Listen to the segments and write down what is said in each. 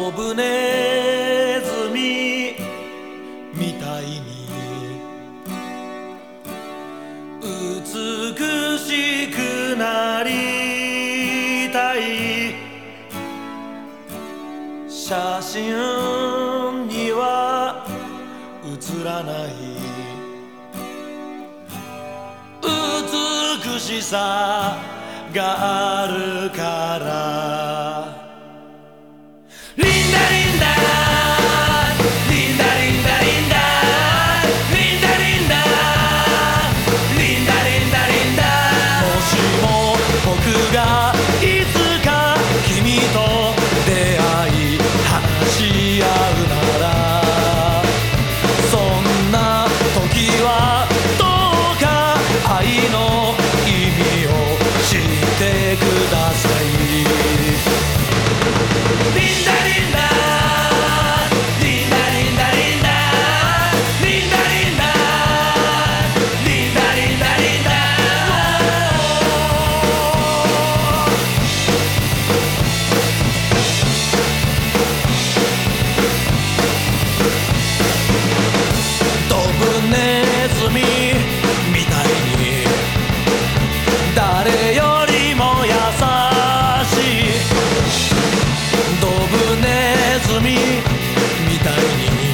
飛ぶネズミみたいに美しくなりたい。写真には写らない美しさがあるから。リンダリンダリンダリンダリンダリンダリンダリンダリンダリンダ。もしも僕がいつか君と出会い話し合うなら、そんな時はどうか愛の意味を知ってください。リンダリンダリンダリンダリンダリンダリンダリンダリンダリンダ。飛ぶネズミみたいに誰よりも優しい。飛ぶネズミみたいに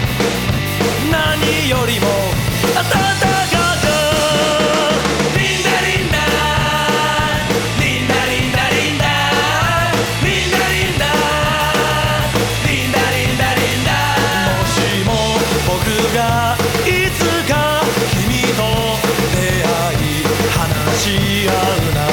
何よりも暖かく。リンダリンダリンダリンダリンダリンダリンダリンダリンダリンダ。もしも僕がいつか君と出会い話し合うなら